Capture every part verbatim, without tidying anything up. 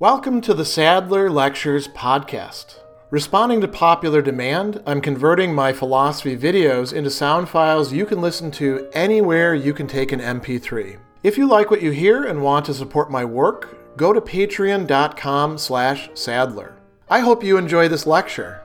Welcome to the Sadler Lectures podcast. Responding to popular demand, I'm converting my philosophy videos into sound files you can listen to anywhere you can take an M P three. If you like what you hear and want to support my work, go to patreon.com slash Sadler. I hope you enjoy this lecture.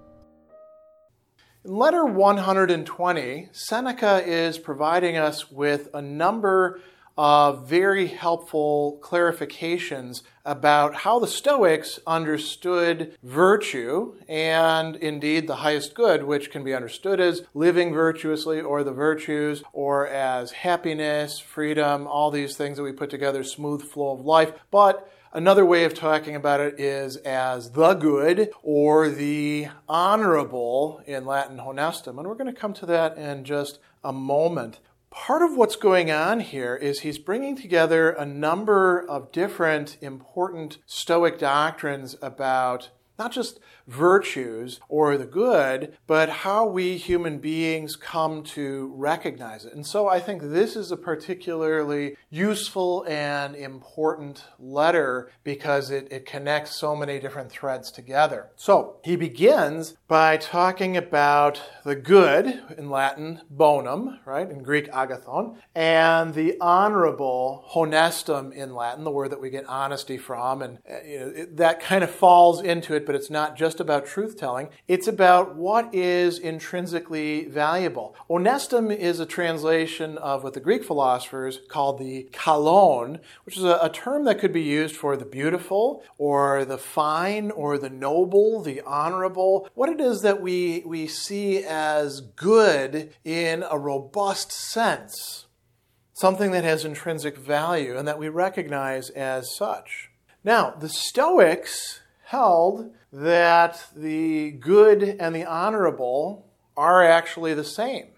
In letter one hundred twenty, Seneca is providing us with a number of very helpful clarifications about how the Stoics understood virtue and indeed the highest good, which can be understood as living virtuously or the virtues or as happiness, freedom, all these things that we put together, smooth flow of life. But another way of talking about it is as the good or the honorable, in Latin honestum. And we're going to come to that in just a moment. Part of what's going on here is he's bringing together a number of different important Stoic doctrines about not just virtues or the good, but how we human beings come to recognize it. And so I think this is a particularly useful and important letter because it, it connects so many different threads together. So he begins by talking about the good, in Latin, bonum, right, in Greek agathon, and the honorable, honestum in Latin, the word that we get honesty from, and you know, it, that kind of falls into it, but it's not just about truth-telling. It's about what is intrinsically valuable. Honestum is a translation of what the Greek philosophers called the kalon, which is a, a term that could be used for the beautiful or the fine or the noble, the honorable, what it is that we, we see as good in a robust sense, something that has intrinsic value and that we recognize as such. Now, the Stoics held that the good and the honorable are actually the same.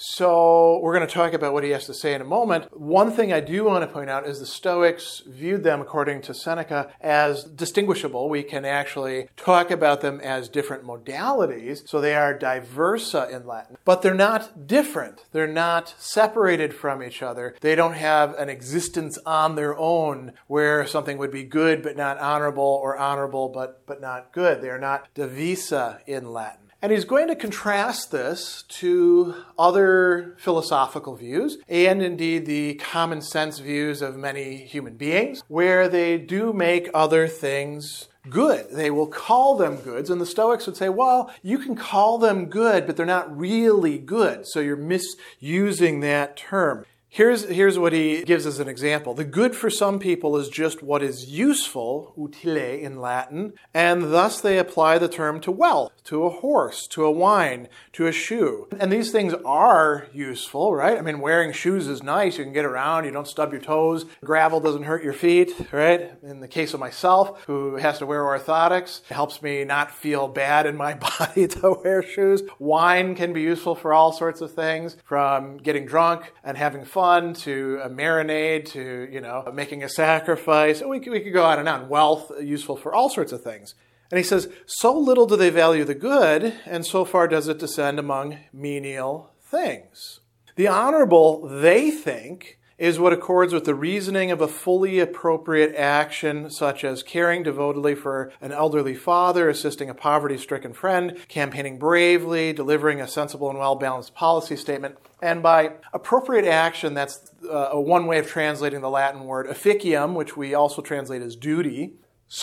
So we're going to talk about what he has to say in a moment. One thing I do want to point out is the Stoics viewed them, according to Seneca, as distinguishable. We can actually talk about them as different modalities, so they are diversa in Latin. But they're not different. They're not separated from each other. They don't have an existence on their own where something would be good but not honorable or honorable but, but not good. They are not divisa in Latin. And he's going to contrast this to other philosophical views and indeed the common sense views of many human beings, where they do make other things good. They will call them goods, and the Stoics would say, well, you can call them good, but they're not really good, so you're misusing that term. Here's, here's what he gives as an example. The good for some people is just what is useful, utile in Latin, and thus they apply the term to wealth, to a horse, to a wine, to a shoe. And these things are useful, right? I mean, wearing shoes is nice. You can get around. You don't stub your toes. Gravel doesn't hurt your feet, right? In the case of myself, who has to wear orthotics, it helps me not feel bad in my body to wear shoes. Wine can be useful for all sorts of things, from getting drunk and having fun to a marinade, to, you know, making a sacrifice. We could, we could go on and on. Wealth, useful for all sorts of things. And he says, so little do they value the good, and so far does it descend among menial things. The honorable, they think, is what accords with the reasoning of a fully appropriate action, such as caring devotedly for an elderly father, assisting a poverty-stricken friend, campaigning bravely, delivering a sensible and well-balanced policy statement. And by appropriate action, that's uh, one way of translating the Latin word officium, which we also translate as duty.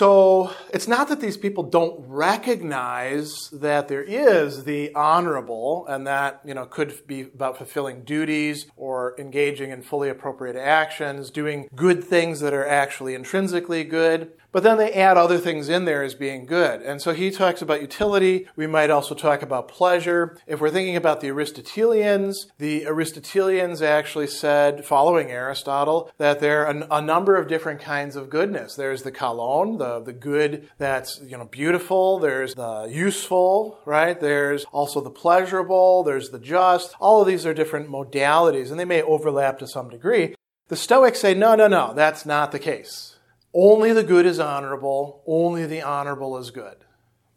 So it's not that these people don't recognize that there is the honorable, and that, you know, could be about fulfilling duties or engaging in fully appropriate actions, doing good things that are actually intrinsically good. But then they add other things in there as being good. And so he talks about utility. We might also talk about pleasure. If we're thinking about the Aristotelians, the Aristotelians actually said, following Aristotle, that there are a, a number of different kinds of goodness. There's the kalon, the, the good that's, you know, beautiful. There's the useful, right? There's also the pleasurable. There's the just. All of these are different modalities, and they may overlap to some degree. The Stoics say, no, no, no, that's not the case. Only the good is honorable. Only the honorable is good.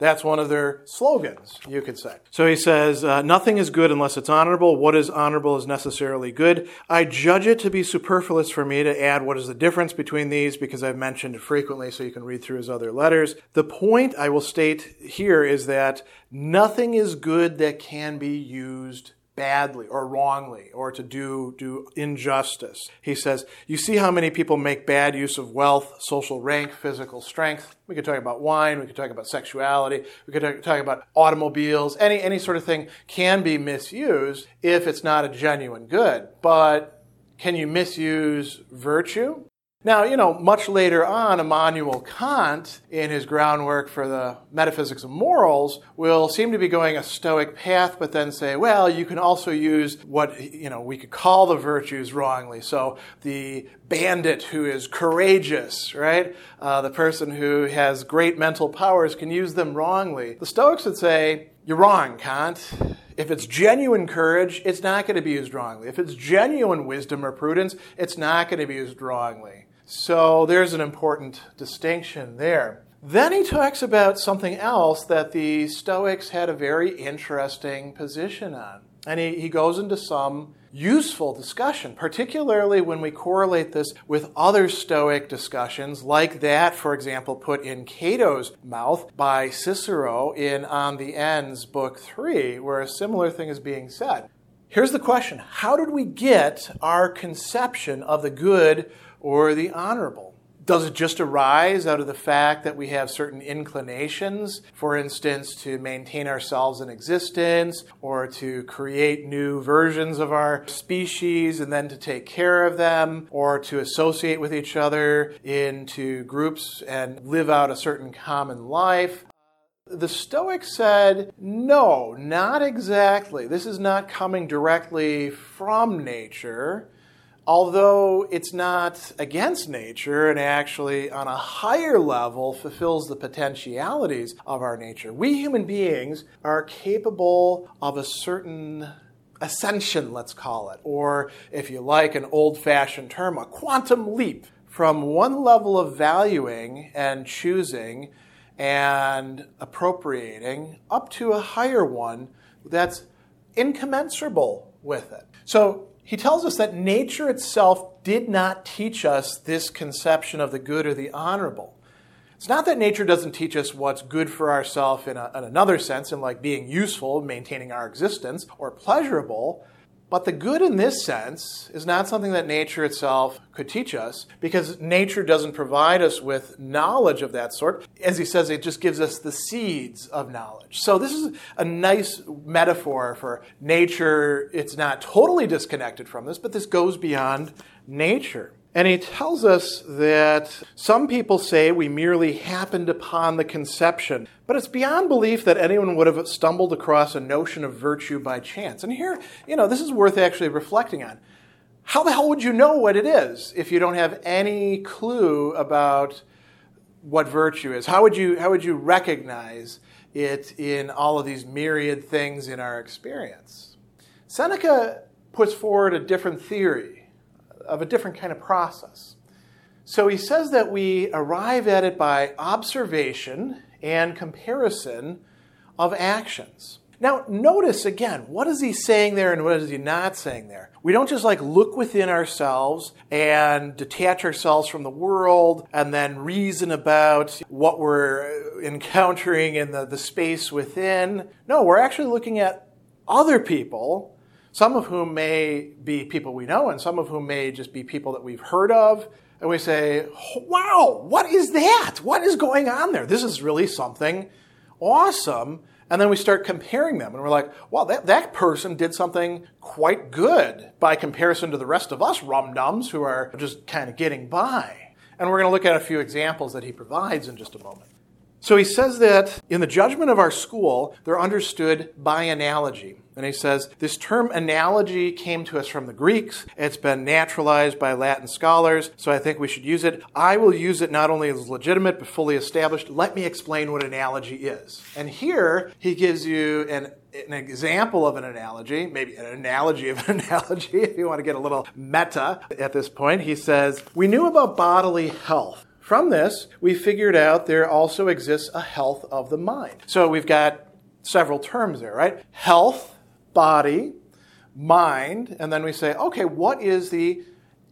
That's one of their slogans, you could say. So he says, uh, nothing is good unless it's honorable. What is honorable is necessarily good. I judge it to be superfluous for me to add what is the difference between these, because I've mentioned it frequently, so you can read through his other letters. The point I will state here is that nothing is good that can be used badly or wrongly or to do, do injustice. He says, you see how many people make bad use of wealth, social rank, physical strength. We could talk about wine, we could talk about sexuality, we could talk, talk about automobiles. Any, any sort of thing can be misused if it's not a genuine good. But can you misuse virtue? Now, you know, much later on, Immanuel Kant, in his groundwork for the metaphysics of morals, will seem to be going a Stoic path, but then say, well, you can also use what, you know, we could call the virtues wrongly. So the bandit who is courageous, right? Uh, the person who has great mental powers can use them wrongly. The Stoics would say, you're wrong, Kant. If it's genuine courage, it's not going to be used wrongly. If it's genuine wisdom or prudence, it's not going to be used wrongly. So there's an important distinction there. Then he talks about something else that the Stoics had a very interesting position on. And he, he goes into some useful discussion, particularly when we correlate this with other Stoic discussions, like that, for example, put in Cato's mouth by Cicero in On the Ends, Book three, where a similar thing is being said. Here's the question. How did we get our conception of the good or the honorable? Does it just arise out of the fact that we have certain inclinations, for instance, to maintain ourselves in existence or to create new versions of our species and then to take care of them or to associate with each other into groups and live out a certain common life? The Stoics said, no, not exactly. This is not coming directly from nature, although it's not against nature and actually on a higher level fulfills the potentialities of our nature. We human beings are capable of a certain ascension, let's call it, or if you like an old-fashioned term, a quantum leap from one level of valuing and choosing and appropriating up to a higher one that's incommensurable with it. So he tells us that nature itself did not teach us this conception of the good or the honorable. It's not that nature doesn't teach us what's good for ourselves in, in another sense, in like being useful, maintaining our existence, or pleasurable. But the good in this sense is not something that nature itself could teach us, because nature doesn't provide us with knowledge of that sort. As he says, it just gives us the seeds of knowledge. So this is a nice metaphor for nature. It's not totally disconnected from this, but this goes beyond nature. And he tells us that some people say we merely happened upon the conception, but it's beyond belief that anyone would have stumbled across a notion of virtue by chance. And here, you know, this is worth actually reflecting on. How the hell would you know what it is if you don't have any clue about what virtue is? How would you, how would you recognize it in all of these myriad things in our experience? Seneca puts forward a different theory of a different kind of process. So he says that we arrive at it by observation and comparison of actions. Now, notice again, what is he saying there and what is he not saying there? We don't just like look within ourselves and detach ourselves from the world and then reason about what we're encountering in the, the space within. No, we're actually looking at other people, some of whom may be people we know, and some of whom may just be people that we've heard of. And we say, wow, what is that? What is going on there? This is really something awesome. And then we start comparing them. And we're like, well, that, that person did something quite good by comparison to the rest of us rum-dums who are just kind of getting by. And we're going to look at a few examples that he provides in just a moment. So he says that in the judgment of our school, they're understood by analogy. And he says, this term analogy came to us from the Greeks. It's been naturalized by Latin scholars, so I think we should use it. I will use it not only as legitimate, but fully established. Let me explain what analogy is. And here, he gives you an, an example of an analogy, maybe an analogy of an analogy, if you want to get a little meta at this point. He says, we knew about bodily health. from this, we figured out there also exists a health of the mind. So we've got several terms there, right? Health, body, mind, and then we say, okay, what is the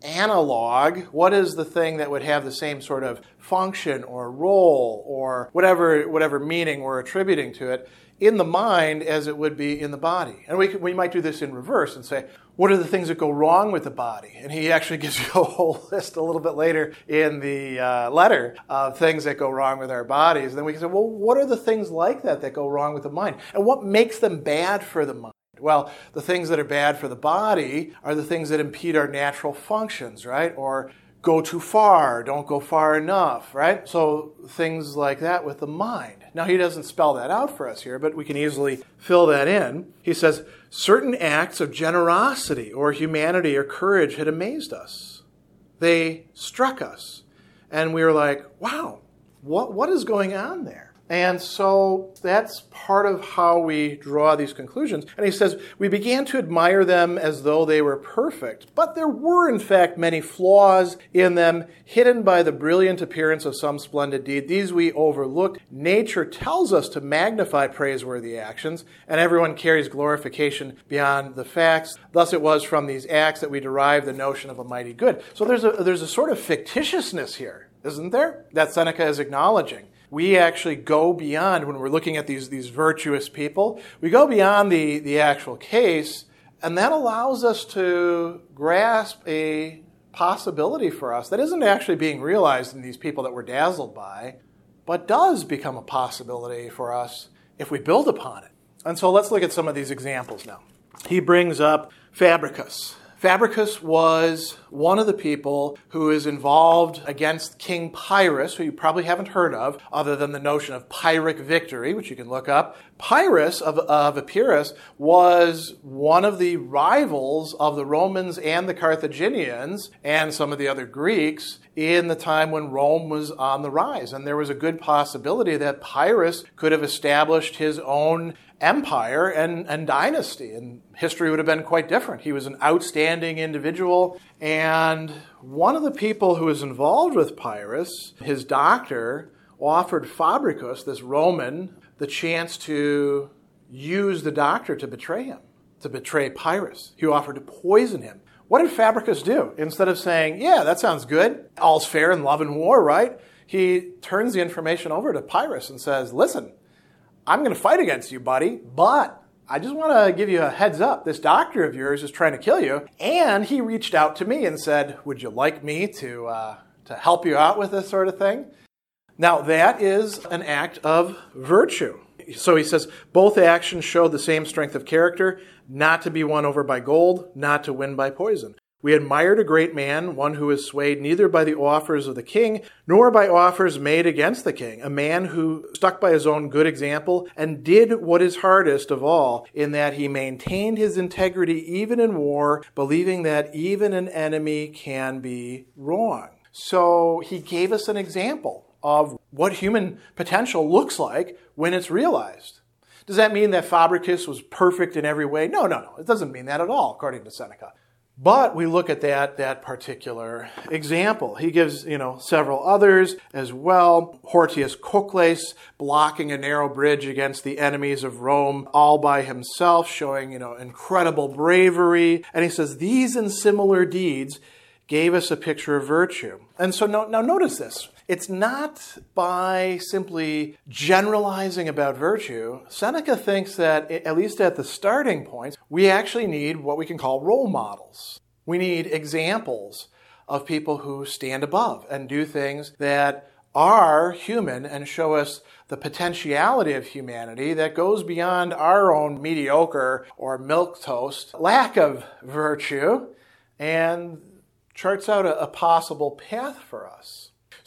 analog? What is the thing that would have the same sort of function or role or whatever whatever meaning we're attributing to it in the mind as it would be in the body? And we could, we might do this in reverse and say, what are the things that go wrong with the body? And he actually gives you a whole list a little bit later in the uh, letter of things that go wrong with our bodies. And then we can say, well, what are the things like that that go wrong with the mind? And what makes them bad for the mind? Well, the things that are bad for the body are the things that impede our natural functions, right? Or go too far, don't go far enough, right? So things like that with the mind. Now, he doesn't spell that out for us here, but we can easily fill that in. He says, certain acts of generosity or humanity or courage had amazed us. They struck us. And we were like, wow, what what is going on there? And so that's part of how we draw these conclusions. And he says, we began to admire them as though they were perfect, but there were in fact many flaws in them, hidden by the brilliant appearance of some splendid deed. These we overlooked. Nature tells us to magnify praiseworthy actions, and everyone carries glorification beyond the facts. Thus it was from these acts that we derive the notion of a mighty good. So there's a, there's a sort of fictitiousness here, isn't there, that Seneca is acknowledging. We actually go beyond, when we're looking at these, these virtuous people, we go beyond the, the actual case, and that allows us to grasp a possibility for us that isn't actually being realized in these people that we're dazzled by, but does become a possibility for us if we build upon it. And so let's look at some of these examples now. He brings up Fabricius. Fabricius was one of the people who is involved against King Pyrrhus, who you probably haven't heard of, other than the notion of Pyrrhic victory, which you can look up. Pyrrhus of, of Epirus was one of the rivals of the Romans and the Carthaginians and some of the other Greeks in the time when Rome was on the rise. And there was a good possibility that Pyrrhus could have established his own empire and, and dynasty, and history would have been quite different. He was an outstanding individual, and one of the people who was involved with Pyrrhus, his doctor, offered Fabricius, this Roman, the chance to use the doctor to betray him, to betray Pyrrhus. He offered to poison him. What did Fabricius do? Instead of saying, yeah, that sounds good, all's fair in love and war, right? He turns the information over to Pyrrhus and says, listen, I'm going to fight against you, buddy, but I just want to give you a heads up. This doctor of yours is trying to kill you. And he reached out to me and said, would you like me to uh, to help you out with this sort of thing? Now, that is an act of virtue. So he says, both actions show the same strength of character, not to be won over by gold, not to win by poison. We admired a great man, one who is swayed neither by the offers of the king, nor by offers made against the king, a man who stuck by his own good example and did what is hardest of all, in that he maintained his integrity even in war, believing that even an enemy can be wrong. So he gave us an example of what human potential looks like when it's realized. Does that mean that Fabricius was perfect in every way? No, no, no. It doesn't mean that at all, according to Seneca. But we look at that, that particular example. He gives, you know, several others as well. Hortius Cocles blocking a narrow bridge against the enemies of Rome all by himself, showing, you know, incredible bravery. And he says, these and similar deeds gave us a picture of virtue. And so now, now notice this. It's not by simply generalizing about virtue. Seneca thinks that, at least at the starting points, we actually need what we can call role models. We need examples of people who stand above and do things that are human and show us the potentiality of humanity that goes beyond our own mediocre or milquetoast lack of virtue and charts out a, a possible path for us.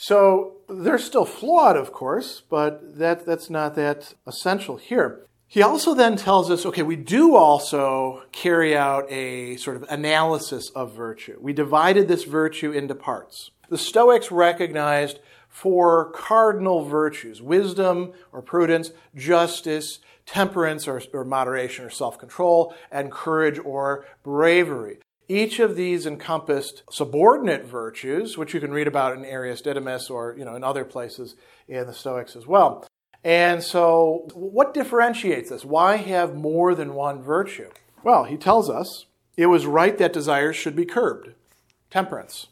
So they're still flawed, of course, but that, that's not that essential here. He also then tells us, okay, we do also carry out a sort of analysis of virtue. We divided this virtue into parts. The Stoics recognized four cardinal virtues: wisdom or prudence, justice, temperance or, or moderation or self-control, and courage or bravery. Each of these encompassed subordinate virtues, which you can read about in Arius Didymus or, you know, in other places in the Stoics as well. And so what differentiates this? Why have more than one virtue? Well, he tells us it was right that desires should be curbed, temperance.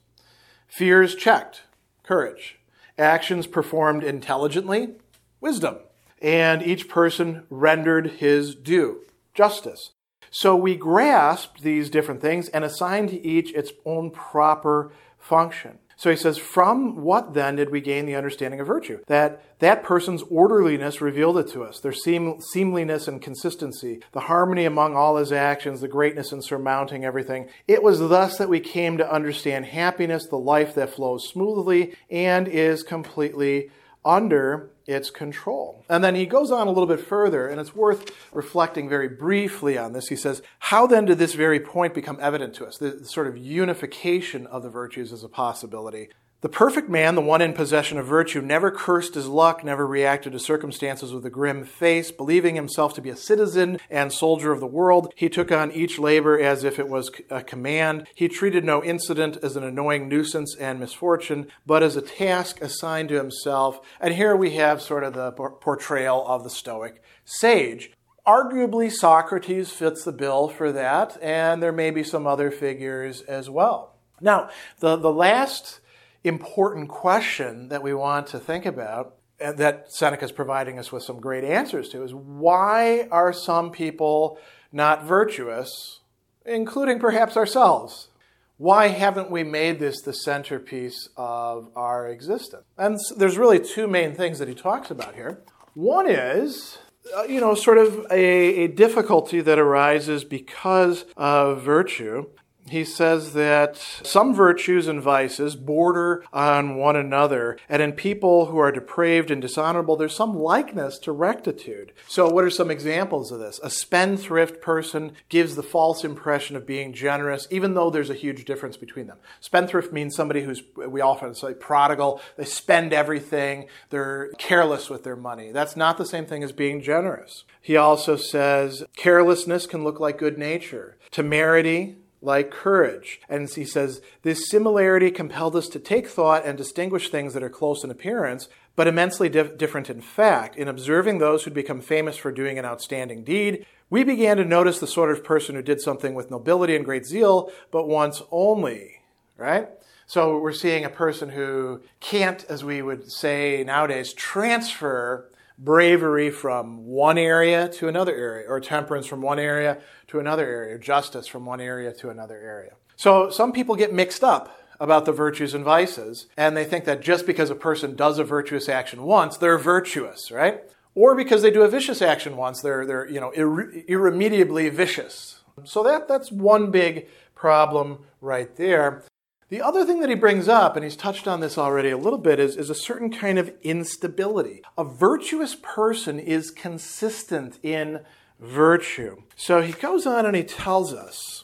Fears checked, courage. Actions performed intelligently, wisdom. And each person rendered his due, justice. So we grasped these different things and assigned to each its own proper function. So he says, from what then did we gain the understanding of virtue? That that person's orderliness revealed it to us, their seam, seamliness and consistency, the harmony among all his actions, the greatness in surmounting everything. It was thus that we came to understand happiness, the life that flows smoothly and is completely under its control. And then he goes on a little bit further, and it's worth reflecting very briefly on this. He says, how then did this very point become evident to us? The, the sort of unification of the virtues is a possibility. The perfect man, the one in possession of virtue, never cursed his luck, never reacted to circumstances with a grim face. Believing himself to be a citizen and soldier of the world, he took on each labor as if it was a command. He treated no incident as an annoying nuisance and misfortune, but as a task assigned to himself. And here we have sort of the portrayal of the Stoic sage. Arguably, Socrates fits the bill for that, and there may be some other figures as well. Now, the, the last important question that we want to think about, and that Seneca is providing us with some great answers to, is why are some people not virtuous, including perhaps ourselves? Why haven't we made this the centerpiece of our existence? And there's really two main things that he talks about here. One is, uh, you know, sort of a, a difficulty that arises because of virtue. He says that some virtues and vices border on one another, and in people who are depraved and dishonorable, there's some likeness to rectitude. So what are some examples of this? A spendthrift person gives the false impression of being generous, even though there's a huge difference between them. Spendthrift means somebody who's, we often say, prodigal. They spend everything. They're careless with their money. That's not the same thing as being generous. He also says carelessness can look like good nature. Temerity, like courage. And he says, this similarity compelled us to take thought and distinguish things that are close in appearance, but immensely dif- different in fact. In observing those who'd become famous for doing an outstanding deed, we began to notice the sort of person who did something with nobility and great zeal, but once only, right? So we're seeing a person who can't, as we would say nowadays, transfer bravery from one area to another area, or temperance from one area to another area, or justice from one area to another area. So some people get mixed up about the virtues and vices, and they think that just because a person does a virtuous action once, they're virtuous, right? Or because they do a vicious action once, they're they're you know irre- irremediably vicious. So that that's one big problem right there. The other thing that he brings up, and he's touched on this already a little bit, is, is a certain kind of instability. A virtuous person is consistent in virtue. So he goes on and he tells us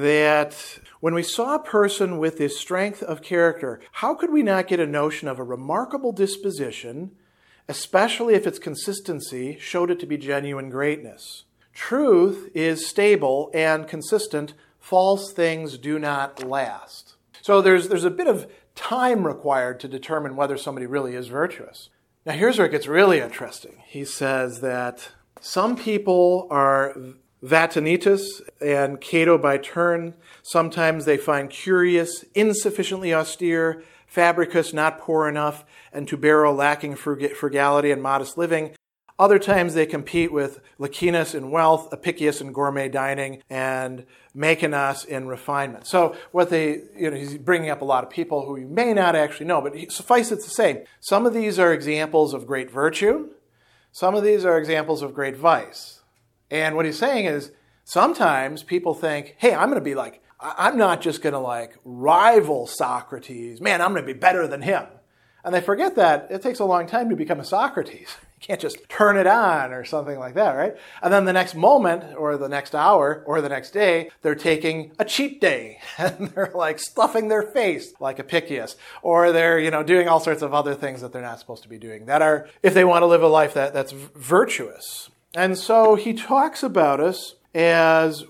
that when we saw a person with this strength of character, how could we not get a notion of a remarkable disposition, especially if its consistency showed it to be genuine greatness? Truth is stable and consistent. False things do not last. So there's there's a bit of time required to determine whether somebody really is virtuous. Now here's where it gets really interesting. He says that some people are vatanitas and Cato by turn. Sometimes they find curious, insufficiently austere, Fabricus not poor enough, and Tubero lacking frug- frugality and modest living. Other times they compete with Licinus in wealth, Apicius in gourmet dining, and Maecenas in refinement. So what they, you know, he's bringing up a lot of people who you may not actually know, but suffice it to say, some of these are examples of great virtue. Some of these are examples of great vice. And what he's saying is, sometimes people think, hey, I'm going to be like, I'm not just going to like rival Socrates. Man, I'm going to be better than him. And they forget that it takes a long time to become a Socrates. You can't just turn it on or something like that, right? And then the next moment or the next hour or the next day, they're taking a cheat day and they're like stuffing their face like Apicius, or they're, you know, doing all sorts of other things that they're not supposed to be doing that are, if they want to live a life that, that's virtuous. And so he talks about us as,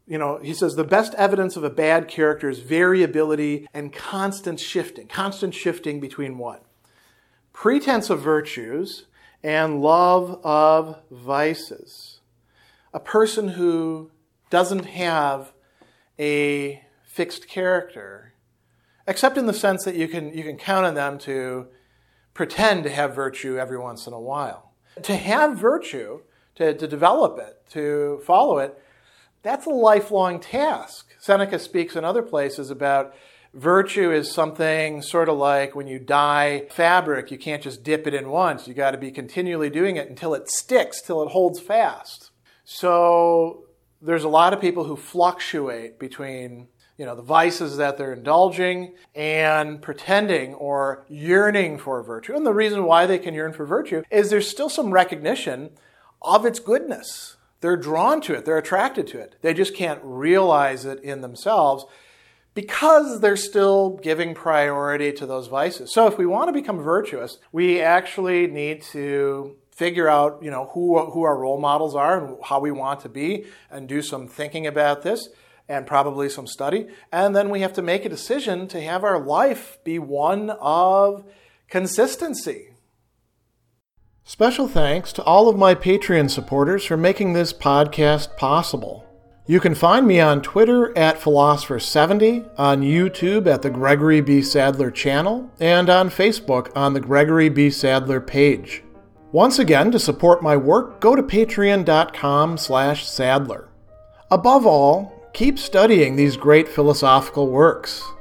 you know, he says the best evidence of a bad character is variability and constant shifting. Constant shifting between what? Pretense of virtues and love of vices. A person who doesn't have a fixed character, except in the sense that you can you can count on them to pretend to have virtue every once in a while. To have virtue, to, to develop it, to follow it, that's a lifelong task. Seneca speaks in other places about virtue is something sort of like when you dye fabric, you can't just dip it in once. You got to be continually doing it until it sticks, till it holds fast. So there's a lot of people who fluctuate between, you know, the vices that they're indulging and pretending or yearning for virtue. And the reason why they can yearn for virtue is there's still some recognition of its goodness. They're drawn to it. They're attracted to it. They just can't realize it in themselves because they're still giving priority to those vices. So if we want to become virtuous, we actually need to figure out, you know, who, who our role models are and how we want to be and do some thinking about this and probably some study. And then we have to make a decision to have our life be one of consistency. Special thanks to all of my Patreon supporters for making this podcast possible. You can find me on Twitter at Philosopher seventy, on YouTube at the Gregory B. Sadler channel, and on Facebook on the Gregory B. Sadler page. Once again, to support my work, go to patreon.com slash Sadler. Above all, keep studying these great philosophical works.